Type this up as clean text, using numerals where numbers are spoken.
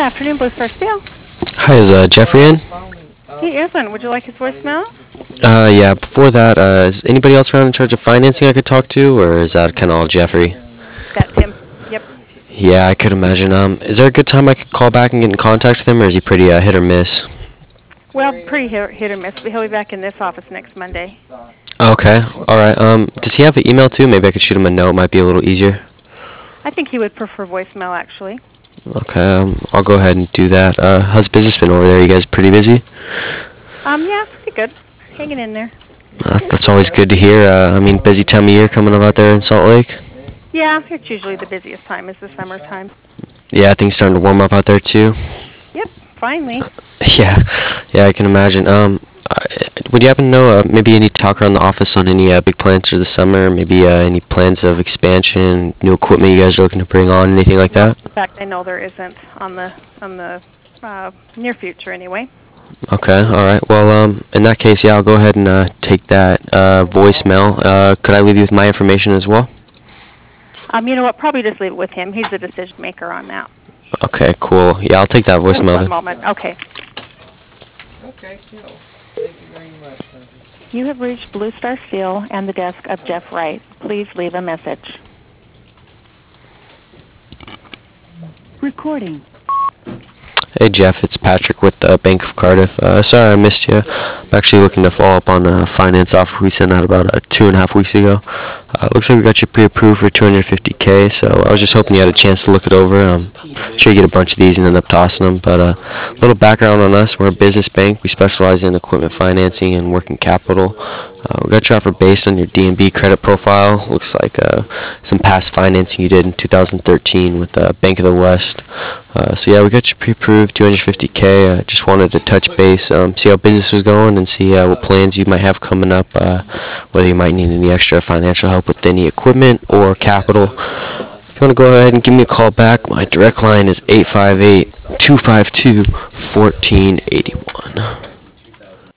afternoon, Blue Star Steel. Hi, is Jeffrey in? He isn't. Would you like his voicemail? Yeah, before that, is anybody else around in charge of financing I could talk to, or is that kind of all Jeffrey? That's him. Yep. Yeah, I could imagine. Is there a good time I could call back and get in contact with him, or is he pretty hit or miss? Well, pretty hit or miss, but he'll be back in this office next Monday. Okay, alright. Does he have an email too? Maybe I could shoot him a note, might be a little easier. I think he would prefer voicemail, actually. Okay, I'll go ahead and do that. How's business been over there? You guys pretty busy? Yeah, pretty good. Hanging in there. That's always good to hear. Busy time of year coming up out there in Salt Lake. Yeah, it's usually the busiest time is the summertime. Yeah, things starting to warm up out there too. Yep, finally. Yeah, I can imagine. Would you happen to know maybe any talk around the office on any big plans for the summer? Maybe any plans of expansion, new equipment you guys are looking to bring on, anything like that? In fact, I know there isn't on the near future anyway. Okay, all right. Well, in that case, yeah, I'll go ahead and take that voicemail. Could I leave you with my information as well? You know what? Probably just leave it with him. He's the decision maker on that. Okay, cool. Yeah, I'll take that voicemail. One moment. Okay. Okay, cool. Thank you very much, honey. You have reached Blue Star Steel and the desk of Jeff Wright. Please leave a message. Recording. Hey Jeff, it's Patrick with the Bank of Cardiff. Sorry I missed you. I'm actually looking to follow up on a finance offer we sent out about 2.5 weeks ago. Looks like we got you pre-approved for $250K, so I was just hoping you had a chance to look it over. I'm sure you get a bunch of these and end up tossing them, but a little background on us. We're a business bank. We specialize in equipment financing and working capital. We got your offer based on your D&B credit profile. Looks like some past financing you did in 2013 with Bank of the West. So yeah, we got you pre-approved, $250K. Just wanted to touch base, see how business was going, and see what plans you might have coming up, whether you might need any extra financial help with any equipment or capital. If you want to go ahead and give me a call back, my direct line is 858-252-1481.